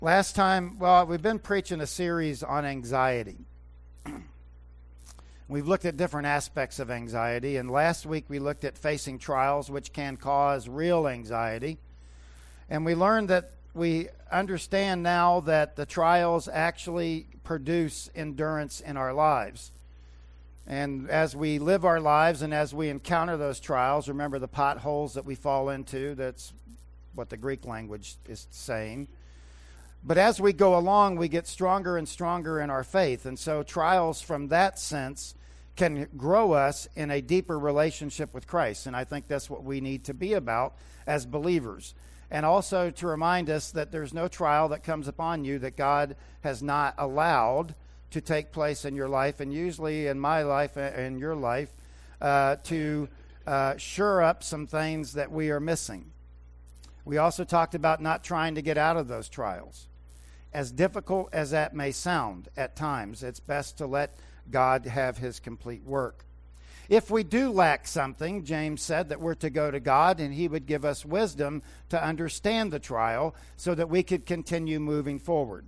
Last time, well, we've been preaching a series on anxiety. We've looked at different aspects of anxiety, and last week we looked at facing trials, which can cause real anxiety. And we learned that we understand now that the trials actually produce endurance in our lives. And as we live our lives and as we encounter those trials, remember the potholes that we fall into, that's what the Greek language is saying. But as we go along, we get stronger and stronger in our faith. And so trials from that sense can grow us in a deeper relationship with Christ. And I think that's what we need to be about as believers. And also to remind us that there's no trial that comes upon you that God has not allowed to take place in your life, and usually in my life and your life, to shore up some things that we are missing. We also talked about not trying to get out of those trials. As difficult as that may sound at times, it's best to let God have his complete work. If we do lack something, James said that we're to go to God and he would give us wisdom to understand the trial so that we could continue moving forward.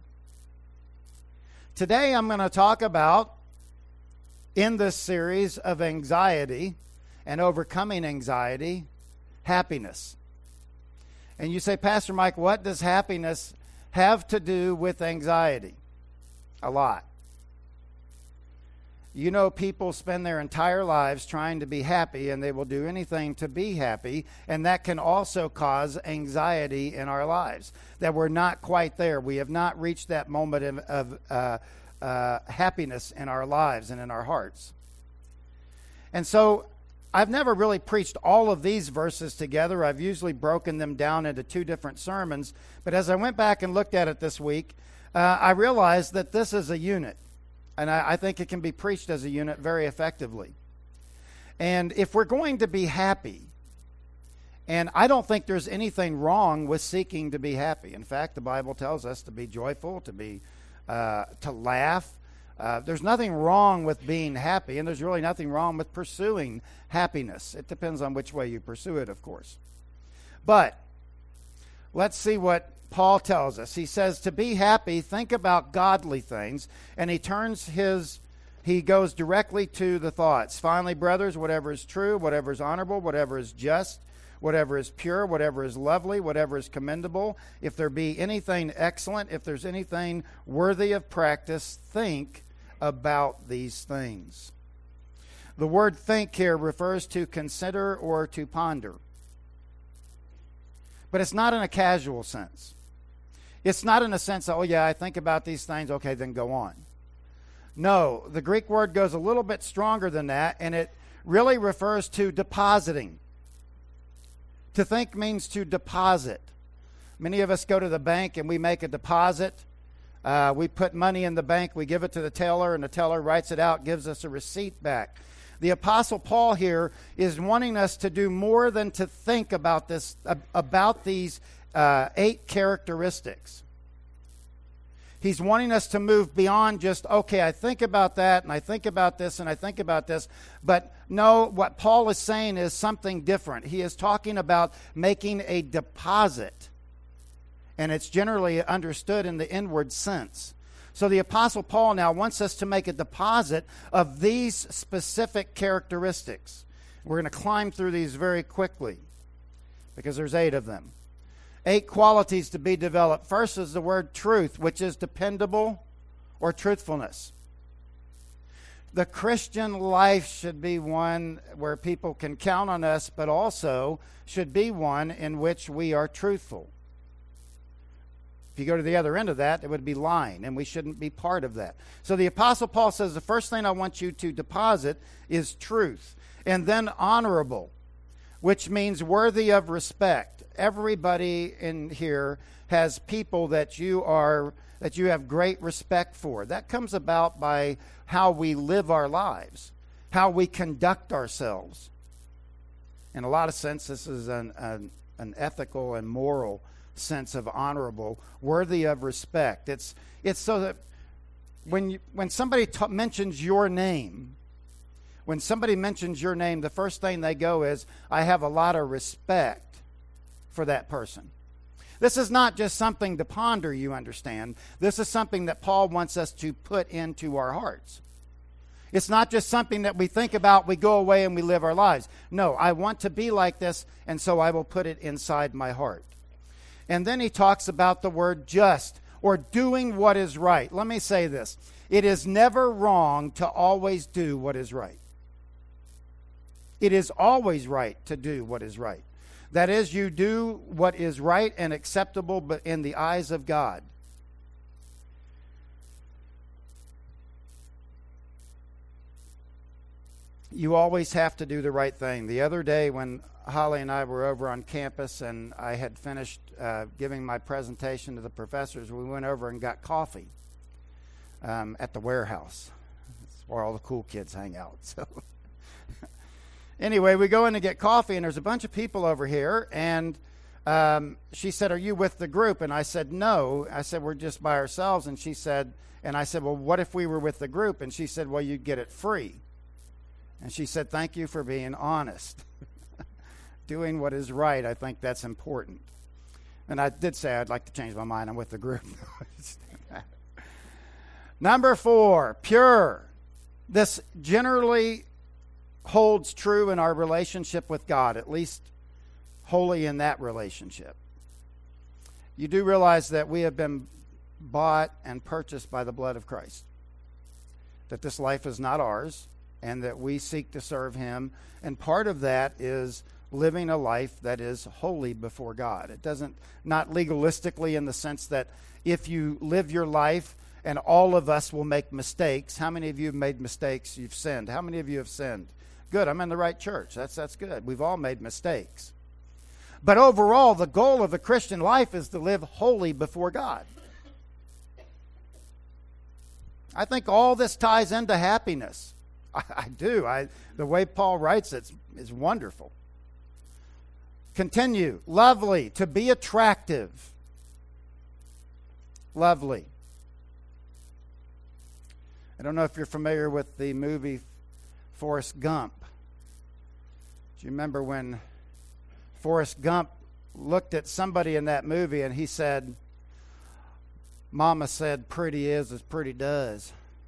Today I'm going to talk about, in this series of anxiety and overcoming anxiety, happiness. And you say, Pastor Mike, what does happiness have to do with anxiety? A lot. You know, people spend their entire lives trying to be happy, and they will do anything to be happy, and that can also cause anxiety in our lives, that we're not quite there. We have not reached that moment of happiness in our lives and in our hearts. And so I've never really preached all of these verses together. I've usually broken them down into two different sermons, but as I went back and looked at it this week, I realized that this is a unit. And I think it can be preached as a unit very effectively. And if we're going to be happy, and I don't think there's anything wrong with seeking to be happy. In fact, the Bible tells us to be joyful, to laugh. There's nothing wrong with being happy, and there's really nothing wrong with pursuing happiness. It depends on which way you pursue it, of course. But let's see what Paul tells us. He says to be happy, think about godly things, and he goes directly to the thoughts. Finally, brothers, whatever is true, whatever is honorable, whatever is just, whatever is pure, whatever is lovely, whatever is commendable, if there be anything excellent, if there's anything worthy of practice, think about these things. The word think here refers to consider or to ponder. But it's not in a casual sense. It's not in a sense that, oh yeah, I think about these things, okay, then go on. No, the Greek word goes a little bit stronger than that, and it really refers to depositing. To think means to deposit. Many of us go to the bank and we make a deposit. We put money in the bank, we give it to the teller, and the teller writes it out, gives us a receipt back. The Apostle Paul here is wanting us to do more than to think about this, about these 8 characteristics. He's wanting us to move beyond just, okay, I think about that, and I think about this, and I think about this. But no, what Paul is saying is something different. He is talking about making a deposit, and it's generally understood in the inward sense. So the Apostle Paul now wants us to make a deposit of these specific characteristics. We're going to climb through these very quickly because there's 8 of them. 8 qualities to be developed. First is the word truth, which is dependable or truthfulness. The Christian life should be one where people can count on us, but also should be one in which we are truthful. If you go to the other end of that, it would be lying, and we shouldn't be part of that. So the Apostle Paul says the first thing I want you to deposit is truth. And then honorable, which means worthy of respect. Everybody in here has people that you have great respect for. That comes about by how we live our lives, how we conduct ourselves. In a lot of sense, this is an ethical and moral sense of honorable, worthy of respect. It's so that when somebody mentions your name, the first thing they go is, I have a lot of respect for that person. This is not just something to ponder, you understand. This is something that Paul wants us to put into our hearts. It's not just something that we think about, we go away and we live our lives. No, I want to be like this, and so I will put it inside my heart. And then he talks about the word just, or doing what is right. Let me say this. It is never wrong to always do what is right. It is always right to do what is right. That is, you do what is right and acceptable but in the eyes of God. You always have to do the right thing. The other day when Holly and I were over on campus and I had finished giving my presentation to the professors, we went over and got coffee at the warehouse. That's where all the cool kids hang out. So anyway, we go in to get coffee, and there's a bunch of people over here, and she said, "Are you with the group?" And I said, "No." I said, "We're just by ourselves." And she said, and I said, "Well, what if we were with the group?" And she said, "Well, you'd get it free." And she said, "Thank you for being honest." Doing what is right, I think that's important. And I did say I'd like to change my mind. I'm with the group. Number 4, pure. This generally holds true in our relationship with God, at least wholly in that relationship. You do realize that we have been bought and purchased by the blood of Christ, that this life is not ours, and that we seek to serve him. And part of that is living a life that is holy before God. It doesn't, not legalistically in the sense that if you live your life, and all of us will make mistakes. How many of you have made mistakes? You've sinned. How many of you have sinned? Good, I'm in the right church. That's good. We've all made mistakes. But overall, the goal of the Christian life is to live holy before God. I think all this ties into happiness. I do. The way Paul writes it is wonderful. Continue. Lovely. To be attractive. Lovely. I don't know if you're familiar with the movie Forrest Gump. Do you remember when Forrest Gump looked at somebody in that movie and he said, "Mama said pretty is as pretty does."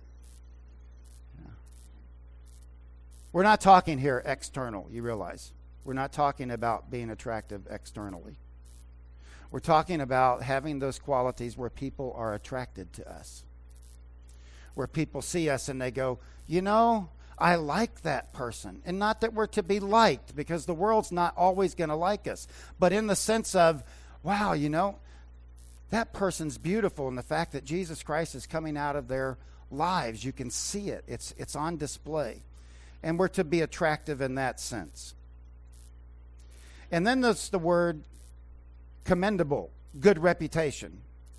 We're not talking here external, you realize. We're not talking about being attractive externally. We're talking about having those qualities where people are attracted to us. Where people see us and they go, "You know, I like that person." And not that we're to be liked, because the world's not always going to like us. But in the sense of, wow, you know, that person's beautiful. And the fact that Jesus Christ is coming out of their lives, you can see it. It's on display. And we're to be attractive in that sense. And then there's the word commendable, good reputation.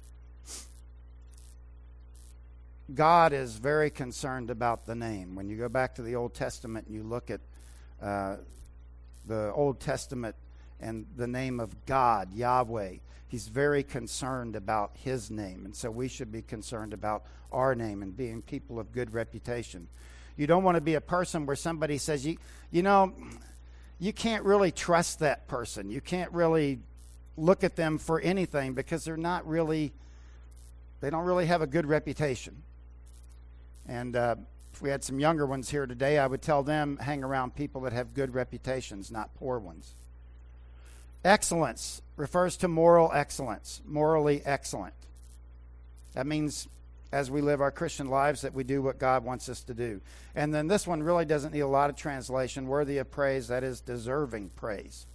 God is very concerned about the name. When you go back to the Old Testament and you look at the Old Testament and the name of God, Yahweh, he's very concerned about his name. And so we should be concerned about our name and being people of good reputation. You don't want to be a person where somebody says, you know, you can't really trust that person. You can't really look at them for anything because they don't really have a good reputation. And if we had some younger ones here today, I would tell them, hang around people that have good reputations, not poor ones. Excellence refers to moral excellence, morally excellent. That means as we live our Christian lives that we do what God wants us to do. And then this one really doesn't need a lot of translation. Worthy of praise, that is deserving praise.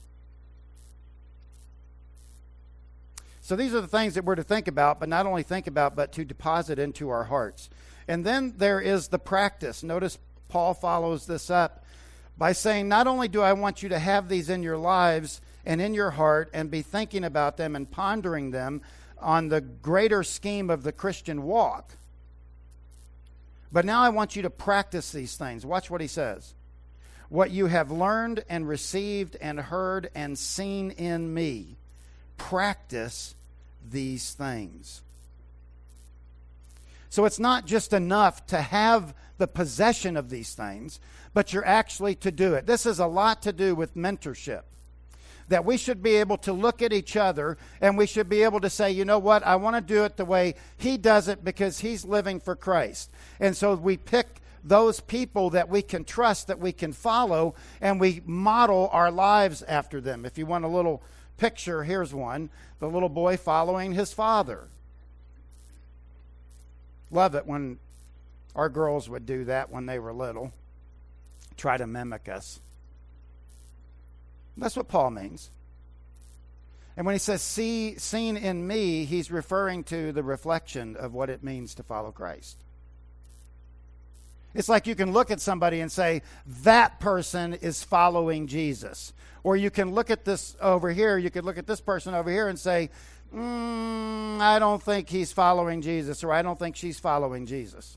So these are the things that we're to think about, but not only think about, but to deposit into our hearts. And then there is the practice. Notice Paul follows this up by saying, not only do I want you to have these in your lives and in your heart and be thinking about them and pondering them on the greater scheme of the Christian walk, but now I want you to practice these things. Watch what he says. What you have learned and received and heard and seen in me, practice these things. So it's not just enough to have the possession of these things, but you're actually to do it. This has a lot to do with mentorship. that we should be able to look at each other and we should be able to say, you know what, I want to do it the way he does it because he's living for Christ. And so we pick those people that we can trust, that we can follow, and we model our lives after them. If you want a little picture, here's one. The little boy following his father. Love it when our girls would do that when they were little. Try to mimic us. That's what Paul means. And when he says seen in me, he's referring to the reflection of what it means to follow Christ. It's like you can look at somebody and say, that person is following Jesus. Or you can look at this over here, you could look at this person over here and say, I don't think he's following Jesus, or I don't think she's following Jesus.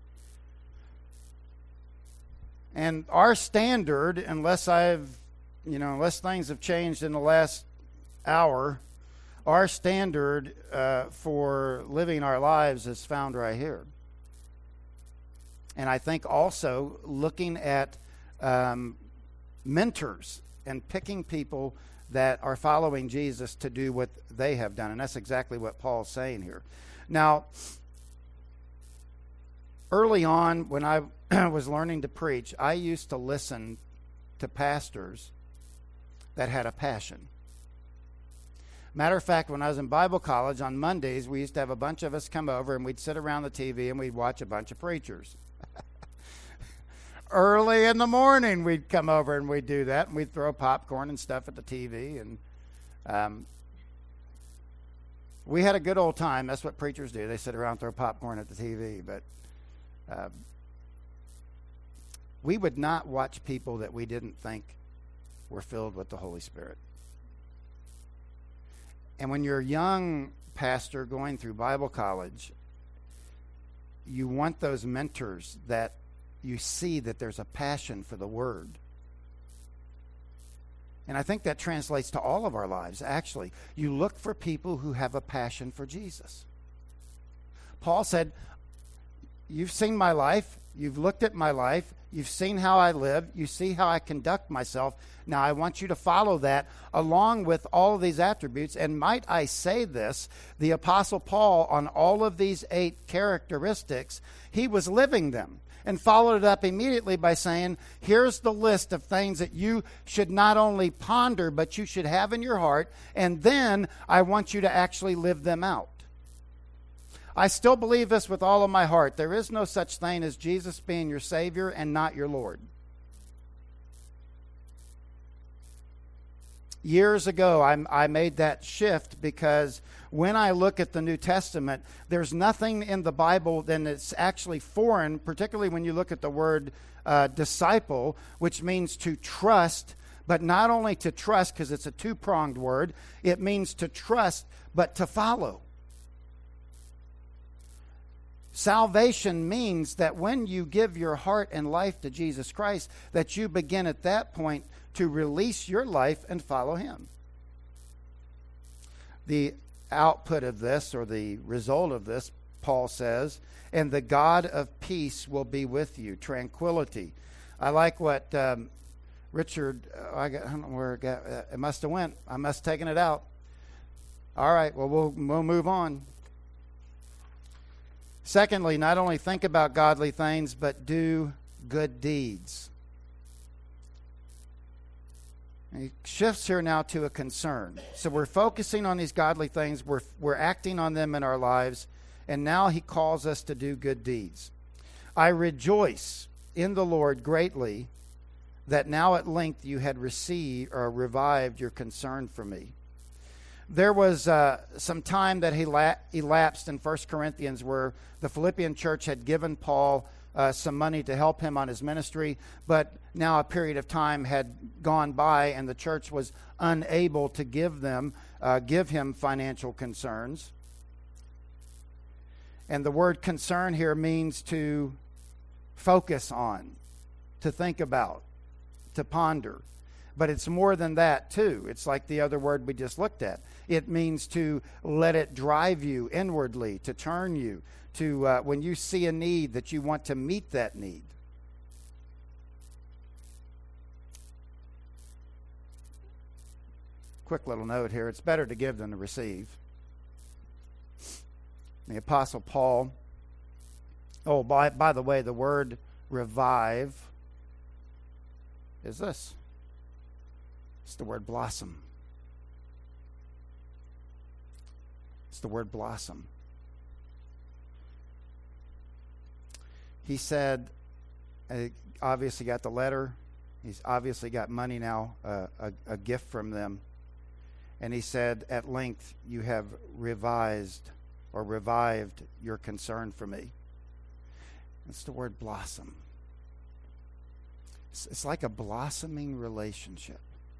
And our standard, unless things have changed in the last hour, our standard for living our lives is found right here. And I think also looking at mentors and picking people that are following Jesus to do what they have done. And that's exactly what Paul's saying here. Now, early on when I was learning to preach, I used to listen to pastors that had a passion. Matter of fact, when I was in Bible college on Mondays, we used to have a bunch of us come over and we'd sit around the TV and we'd watch a bunch of preachers. Early in the morning, we'd come over and we'd do that, and we'd throw popcorn and stuff at the TV, and we had a good old time. That's what preachers do. They sit around and throw popcorn at the TV, but we would not watch people that we didn't think were filled with the Holy Spirit. And when you're a young pastor going through Bible college, you want those mentors that you see that there's a passion for the Word. And I think that translates to all of our lives, actually. You look for people who have a passion for Jesus. Paul said, you've seen my life, you've looked at my life, you've seen how I live, you see how I conduct myself. Now I want you to follow that along with all of these attributes. And might I say this, the Apostle Paul, on all of these 8 characteristics, he was living them. And followed it up immediately by saying, here's the list of things that you should not only ponder, but you should have in your heart, and then I want you to actually live them out. I still believe this with all of my heart. There is no such thing as Jesus being your Savior and not your Lord. Years ago, I made that shift because when I look at the New Testament, there's nothing in the Bible that's actually foreign, particularly when you look at the word disciple, which means to trust, but not only to trust because it's a two-pronged word, it means to trust, but to follow. Salvation means that when you give your heart and life to Jesus Christ, that you begin at that point to release your life and follow Him. The output of this, or the result of this, Paul says, and the God of peace will be with you, tranquility. I like what Richard, I don't know where it got, it must have went. I must have taken it out. All right, well, we'll move on. Secondly, not only think about godly things, but do good deeds. And he shifts here now to a concern. So we're focusing on these godly things. We're acting on them in our lives. And now he calls us to do good deeds. I rejoice in the Lord greatly that now at length you had received or revived your concern for me. There was some time that elapsed in 1 Corinthians where the Philippian church had given Paul some money to help him on his ministry, but now a period of time had gone by and the church was unable to give him financial concerns. And the word concern here means to focus on, to think about, to ponder. But it's more than that, too. It's like the other word we just looked at. It means to let it drive you inwardly, to turn you, to when you see a need, that you want to meet that need. quick little note here. It's better to give than to receive. The Apostle Paul, by the way, the word revive is this. It's the word blossom. It's the word blossom. He said, obviously got the letter. He's obviously got money now, a gift from them. And he said, at length, you have revived your concern for me. It's the word blossom. It's like a blossoming relationship.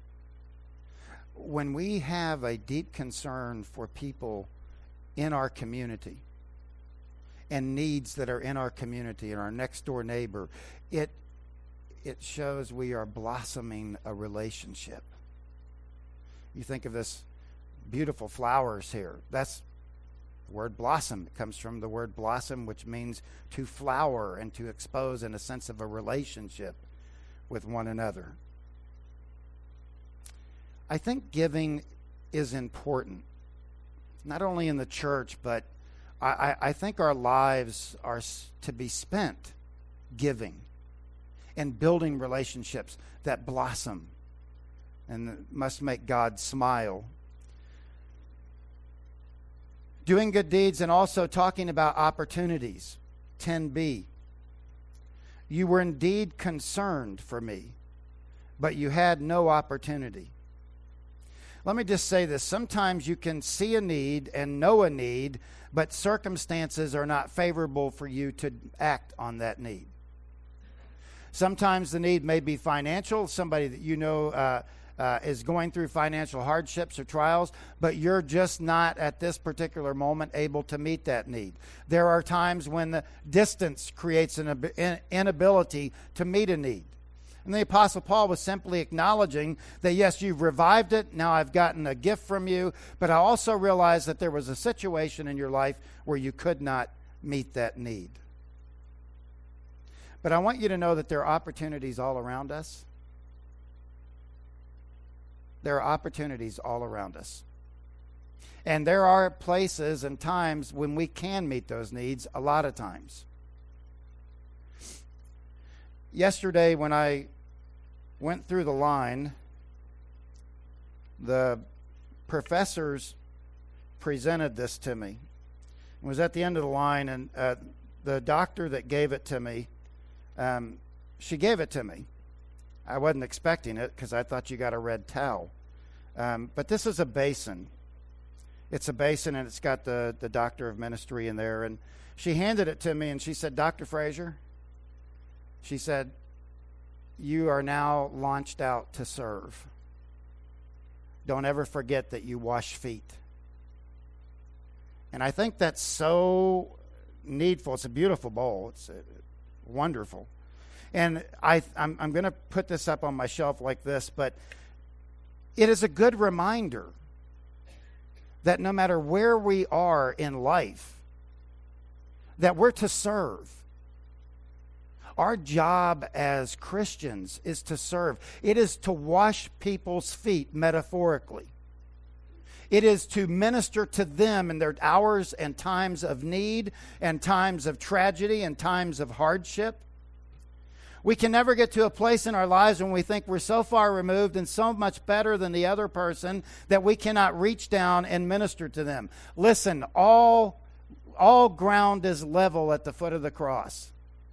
When we have a deep concern for people in our community and needs that are in our community and our next door neighbor, it shows we are blossoming a relationship. You think of this beautiful flowers here. That's the word blossom. It comes from the word blossom, which means to flower and to expose in a sense of a relationship with one another. I think giving is important, not only in the church, but I think our lives are to be spent giving and building relationships that blossom and must make God smile. Doing good deeds and also talking about opportunities. 10b. You were indeed concerned for me, but you had no opportunity. Let me just say this. Sometimes you can see a need and know a need, but circumstances are not favorable for you to act on that need. Sometimes the need may be financial. Somebody that you know is going through financial hardships or trials, but you're just not at this particular moment able to meet that need. There are times when the distance creates an inability to meet a need. And the Apostle Paul was simply acknowledging that, yes, you've revived it. Now I've gotten a gift from you. But I also realized that there was a situation in your life where you could not meet that need. But I want you to know that there are opportunities all around us. There are opportunities all around us. And there are places and times when we can meet those needs, a lot of times. Yesterday, when I went through the line, the professors presented this to me. It was at the end of the line, and the doctor that gave it to me, she gave it to me. I wasn't expecting it because I thought you got a red towel. But this is a basin. It's a basin, and it's got the doctor of ministry in there. And she handed it to me, and she said, Dr. Frazier, she said, you are now launched out to serve. Don't ever forget that you wash feet. And I think that's so needful. It's a beautiful bowl. It's wonderful. And I'm going to put this up on my shelf like this, but it is a good reminder that no matter where we are in life, that we're to serve. Our job as Christians is to serve. It is to wash people's feet, metaphorically. It is to minister to them in their hours and times of need and times of tragedy and times of hardship. We can never get to a place in our lives when we think we're so far removed and so much better than the other person that we cannot reach down and minister to them. Listen, all ground is level at the foot of the cross.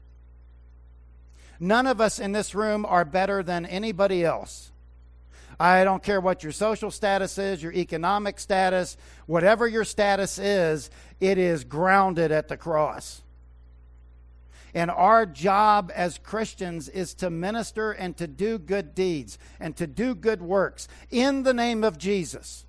None of us in this room are better than anybody else. I don't care what your social status is, your economic status, whatever your status is, it is grounded at the cross. And our job as Christians is to minister and to do good deeds and to do good works in the name of Jesus.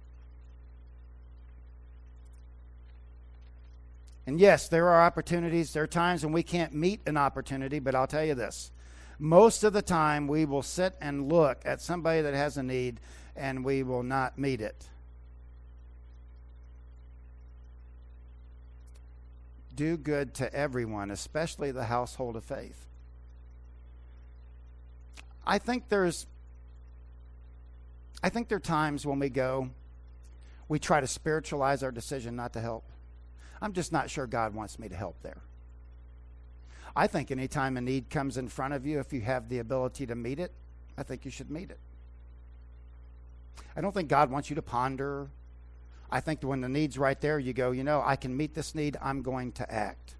And yes, there are opportunities. There are times when we can't meet an opportunity, but I'll tell you this. Most of the time, we will sit and look at somebody that has a need, and we will not meet it. Do good to everyone, especially the household of faith. I think there are times when we try to spiritualize our decision not to help. I'm just not sure God wants me to help there. I think anytime a need comes in front of you, if you have the ability to meet it, I think you should meet it. I don't think God wants you to ponder. I think when the need's right there, you go, I can meet this need, I'm going to act.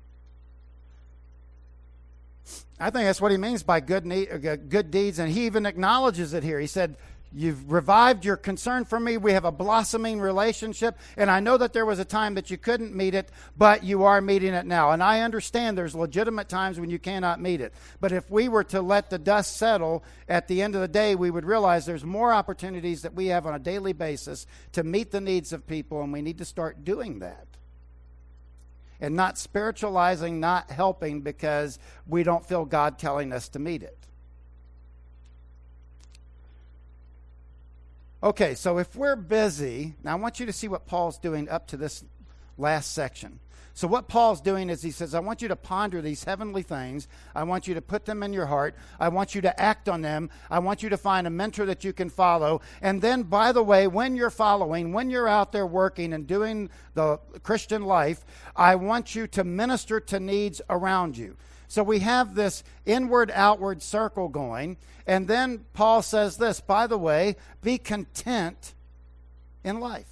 I think that's what he means by good deeds, and he even acknowledges it here. He said, you've revived your concern for me. We have a blossoming relationship, and I know that there was a time that you couldn't meet it, but you are meeting it now. And I understand there's legitimate times when you cannot meet it. But if we were to let the dust settle at the end of the day, we would realize there's more opportunities that we have on a daily basis to meet the needs of people, and we need to start doing that. And not spiritualizing, not helping because we don't feel God telling us to meet it. Okay, so if we're busy, now I want you to see what Paul's doing up to this last section. So what Paul's doing is he says, I want you to ponder these heavenly things. I want you to put them in your heart. I want you to act on them. I want you to find a mentor that you can follow. And then, by the way, when you're following, when you're out there working and doing the Christian life, I want you to minister to needs around you. So we have this inward-outward circle going. And then Paul says this, by the way, be content in life.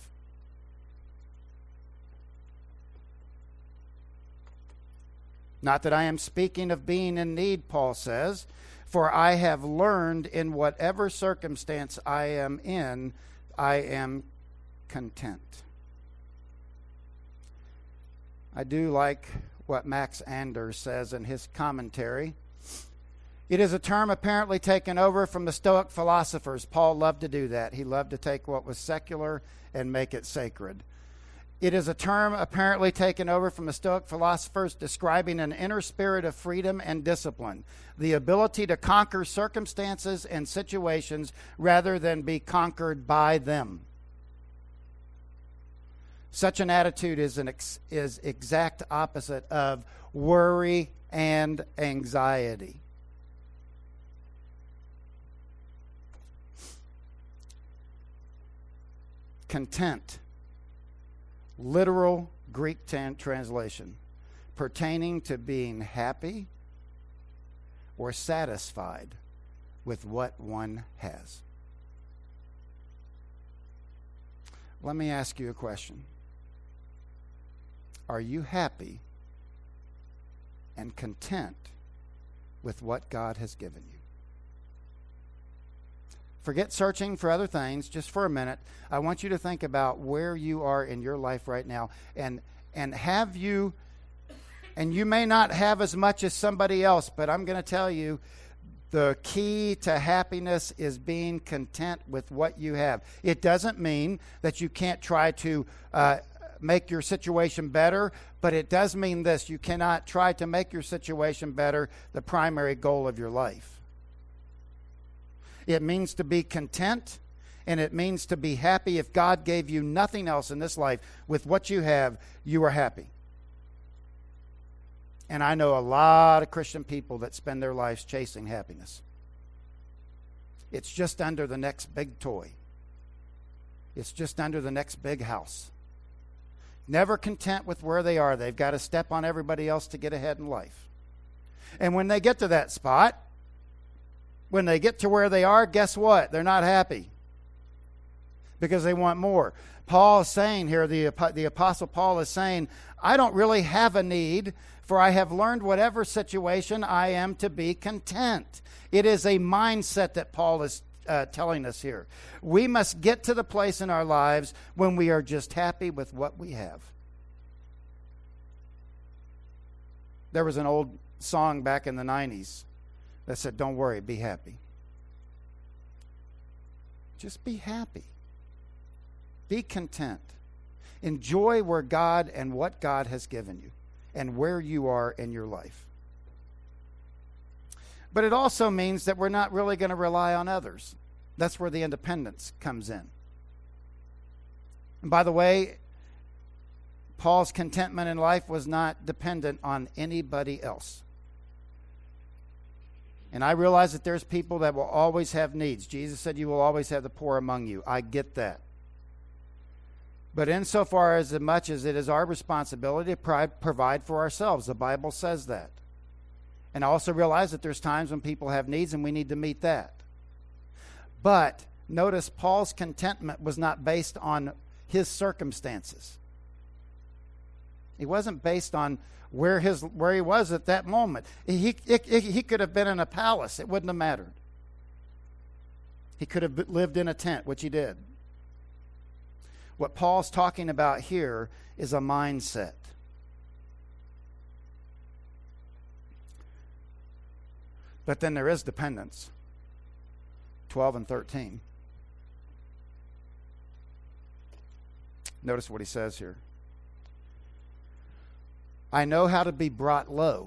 Not that I am speaking of being in need, Paul says, for I have learned in whatever circumstance I am in, I am content. I do like what Max Anders says in his commentary. It is a term apparently taken over from the Stoic philosophers. Paul loved to do that. He loved to take what was secular and make it sacred. It is a term apparently taken over from the Stoic philosophers describing an inner spirit of freedom and discipline, the ability to conquer circumstances and situations rather than be conquered by them. Such an attitude is exact opposite of worry and anxiety. Content. Literal Greek translation, pertaining to being happy or satisfied with what one has. Let me ask you a question. Are you happy and content with what God has given you? Forget searching for other things just for a minute. I want you to think about where you are in your life right now. And have you, and you may not have as much as somebody else, but I'm going to tell you, the key to happiness is being content with what you have. It doesn't mean that you can't try to make your situation better, but it does mean this. You cannot try to make your situation better the primary goal of your life. It means to be content, and it means to be happy. If God gave you nothing else in this life, with what you have, you are happy. And I know a lot of Christian people that spend their lives chasing happiness. It's just under the next big toy. It's just under the next big house. Never content with where they are. They've got to step on everybody else to get ahead in life. And when they get to that spot, when they get to where they are, guess what? They're not happy because they want more. Paul is saying here, the Apostle Paul is saying, I don't really have a need, for I have learned whatever situation I am to be content. It is a mindset that Paul is telling us here. We must get to the place in our lives when we are just happy with what we have. There was an old song back in the 90s that said, don't worry, be happy. Just be happy. Be content. Enjoy where God and what God has given you and where you are in your life. But it also means that we're not really going to rely on others. That's where the independence comes in. And by the way, Paul's contentment in life was not dependent on anybody else. And I realize that there's people that will always have needs. Jesus said you will always have the poor among you. I get that. But insofar as much as it is our responsibility to provide for ourselves, the Bible says that. And I also realize that there's times when people have needs and we need to meet that. But notice Paul's contentment was not based on his circumstances. It wasn't based on where he was at that moment. He could have been in a palace. It wouldn't have mattered. He could have lived in a tent, which he did. What Paul's talking about here is a mindset. But then there is dependence. 12 and 13. Notice what he says here. I know how to be brought low,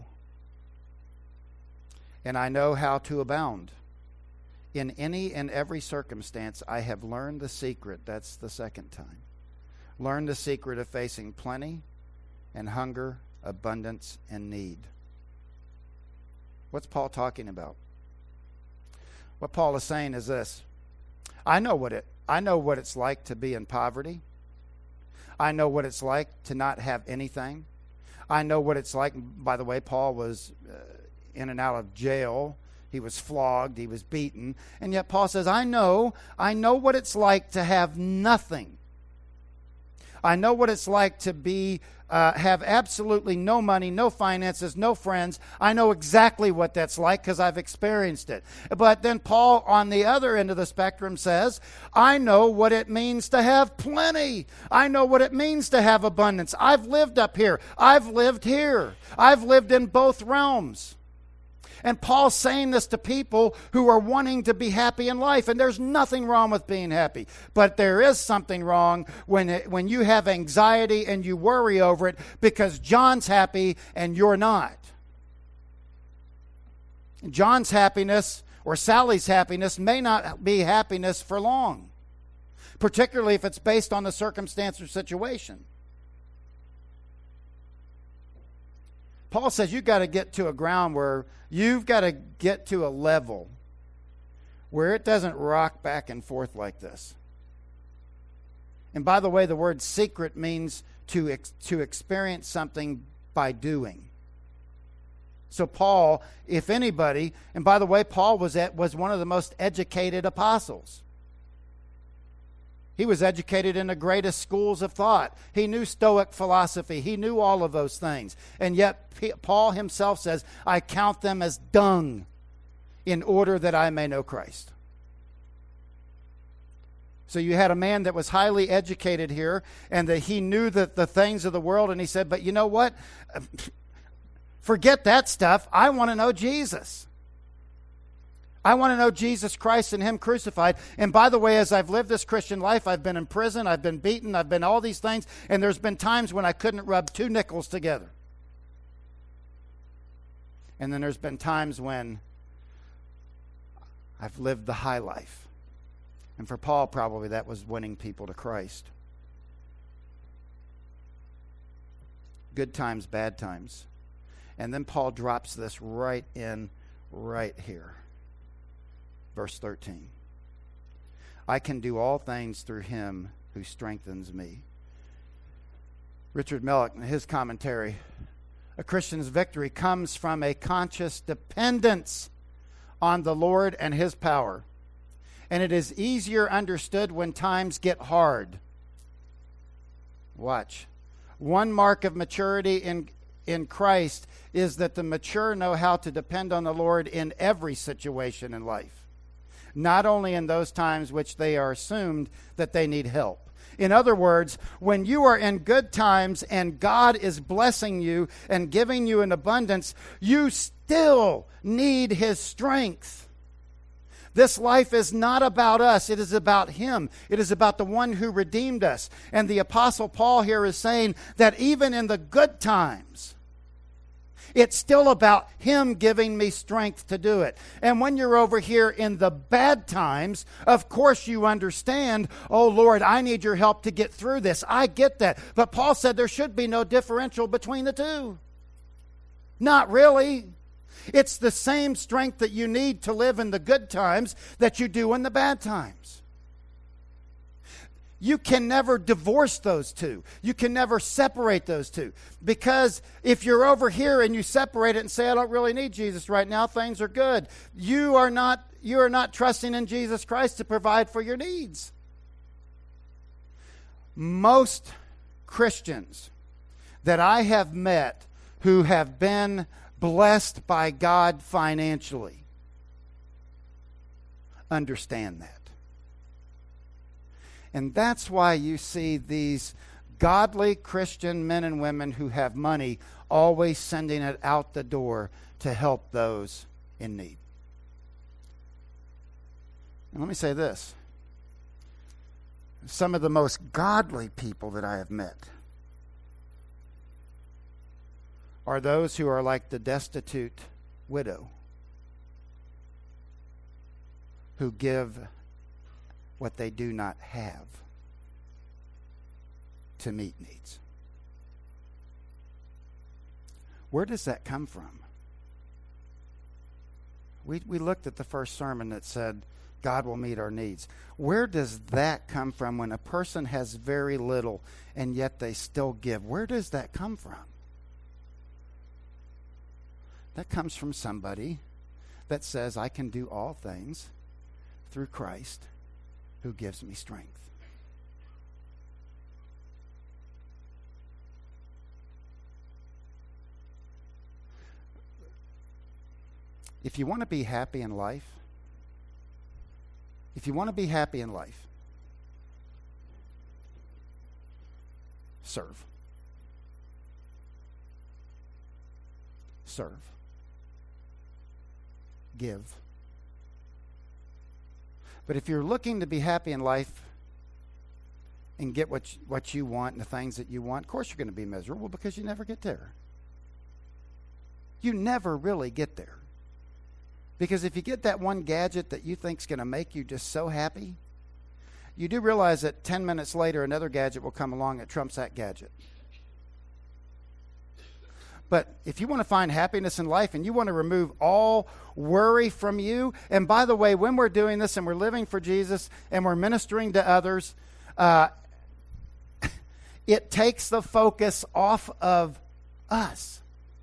and I know how to abound. In any and every circumstance, I have learned the secret. That's the second time. Learned the secret of facing plenty and hunger, abundance and need. What's Paul talking about? What Paul is saying is this. I know what it's like to be in poverty. I know what it's like to not have anything. I know what it's like. By the way, Paul was in and out of jail. He was flogged. He was beaten. And yet Paul says, I know what it's like to have nothing. I know what it's like to be have absolutely no money, no finances, no friends. I know exactly what that's like because I've experienced it. But then Paul, on the other end of the spectrum, says, I know what it means to have plenty. I know what it means to have abundance. I've lived up here. I've lived here. I've lived in both realms. And Paul's saying this to people who are wanting to be happy in life. And there's nothing wrong with being happy. But there is something wrong when you have anxiety and you worry over it because John's happy and you're not. John's happiness or Sally's happiness may not be happiness for long. Particularly if it's based on the circumstance or situation. Paul says you've got to get to a ground where you've got to get to a level where it doesn't rock back and forth like this. And by the way, the word secret means to experience something by doing. So Paul, if anybody, and by the way, Paul was one of the most educated apostles. He was educated in the greatest schools of thought. He knew Stoic philosophy. He knew all of those things. And yet Paul himself says, I count them as dung in order that I may know Christ. So you had a man that was highly educated here and that he knew the things of the world. And he said, but you know what? Forget that stuff. I want to know Jesus. I want to know Jesus Christ and Him crucified. And by the way, as I've lived this Christian life, I've been in prison, I've been beaten, I've been all these things, and there's been times when I couldn't rub two nickels together. And then there's been times when I've lived the high life. And for Paul, probably that was winning people to Christ. Good times, bad times. And then Paul drops this right here. Verse 13. I can do all things through Him who strengthens me. Richard Mellick, in his commentary, a Christian's victory comes from a conscious dependence on the Lord and His power. And it is easier understood when times get hard. Watch. One mark of maturity in Christ is that the mature know how to depend on the Lord in every situation in life. Not only in those times which they are assumed that they need help. In other words, when you are in good times and God is blessing you and giving you an abundance, you still need His strength. This life is not about us. It is about Him. It is about the one who redeemed us. And the Apostle Paul here is saying that even in the good times, it's still about Him giving me strength to do it. And when you're over here in the bad times, of course you understand, oh Lord, I need your help to get through this. I get that. But Paul said there should be no differential between the two. Not really. It's the same strength that you need to live in the good times that you do in the bad times. You can never divorce those two. You can never separate those two. Because if you're over here and you separate it and say, I don't really need Jesus right now, things are good, you are not trusting in Jesus Christ to provide for your needs. Most Christians that I have met who have been blessed by God financially understand that. And that's why you see these godly Christian men and women who have money always sending it out the door to help those in need. And let me say this. Some of the most godly people that I have met are those who are like the destitute widow who give what they do not have to meet needs. Where does that come from? We looked at the first sermon that said God will meet our needs. Where does that come from when a person has very little and yet they still give? Where does that come from? That comes from somebody that says, I can do all things through Christ who gives me strength. If you want to be happy in life, serve. Serve. Give. But if you're looking to be happy in life and get what you want and the things that you want, of course you're going to be miserable because you never get there. You never really get there. Because if you get that one gadget that you think is going to make you just so happy, you do realize that 10 minutes later another gadget will come along that trumps that gadget. But if you want to find happiness in life and you want to remove all worry from you, and by the way, when we're doing this and we're living for Jesus and we're ministering to others, it takes the focus off of us.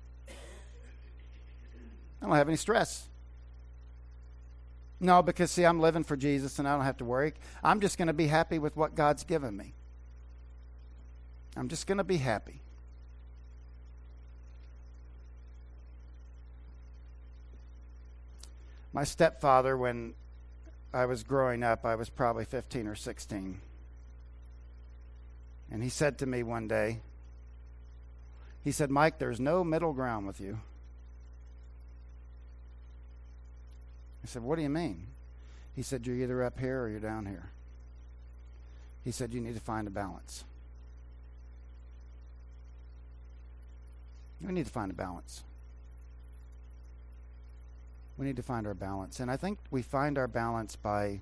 I don't have any stress. No, because see, I'm living for Jesus and I don't have to worry. I'm just going to be happy with what God's given me. I'm just going to be happy. My stepfather, when I was growing up, I was probably 15 or 16. And he said to me one day, he said, Mike, there's no middle ground with you. I said, what do you mean? He said, you're either up here or you're down here. He said, you need to find a balance. We need to find a balance. We need to find our balance. And I think we find our balance by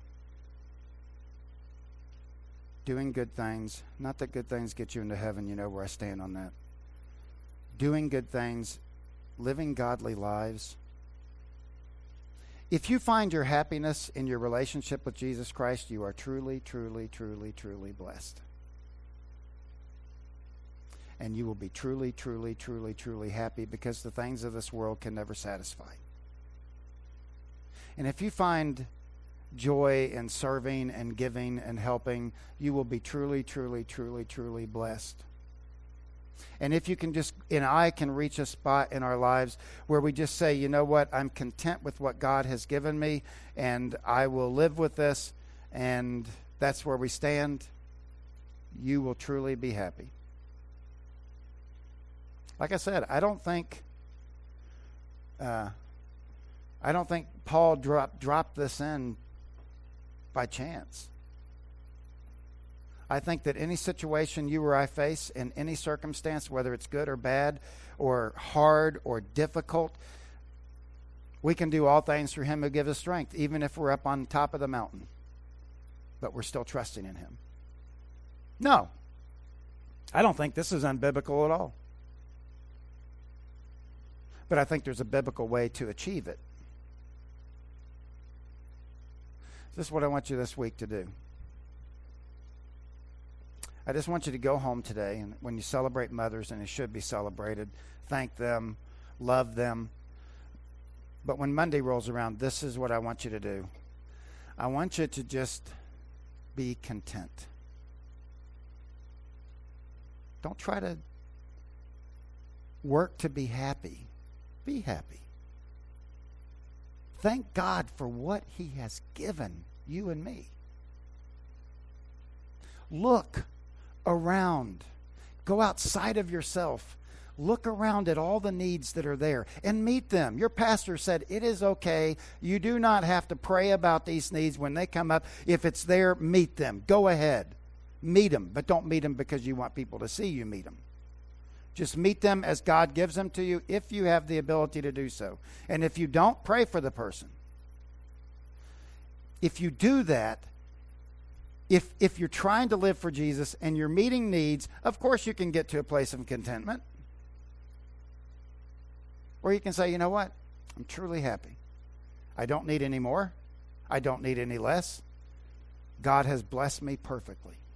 doing good things. Not that good things get you into heaven. You know where I stand on that. Doing good things, living godly lives. If you find your happiness in your relationship with Jesus Christ, you are truly, truly, truly, truly blessed. And you will be truly, truly, truly, truly happy because the things of this world can never satisfy. And if you find joy in serving and giving and helping, you will be truly, truly, truly, truly blessed. And if you can just, and I can reach a spot in our lives where we just say, you know what, I'm content with what God has given me, and I will live with this, and that's where we stand, you will truly be happy. Like I said, I don't think Paul dropped this in by chance. I think that any situation you or I face in any circumstance, whether it's good or bad or hard or difficult, we can do all things through him who gives us strength, even if we're up on top of the mountain, but we're still trusting in him. No, I don't think this is unbiblical at all. but I think there's a biblical way to achieve it. This is what I want you this week to do. I just want you to go home today, and when you celebrate mothers, and it should be celebrated, thank them, love them. But when Monday rolls around, this is what I want you to do. I want you to just be content. Don't try to work to be happy. Be happy. Thank God for what He has given you and me. Look around. Go outside of yourself. Look around at all the needs that are there and meet them. Your pastor said it is okay. You do not have to pray about these needs when they come up. If it's there, meet them. Go ahead. Meet them, but don't meet them because you want people to see you meet them. Just meet them as God gives them to you if you have the ability to do so. And if you don't, pray for the person. If you do that, if you're trying to live for Jesus and you're meeting needs, of course you can get to a place of contentment. Or you can say, you know what? I'm truly happy. I don't need any more. I don't need any less. God has blessed me perfectly.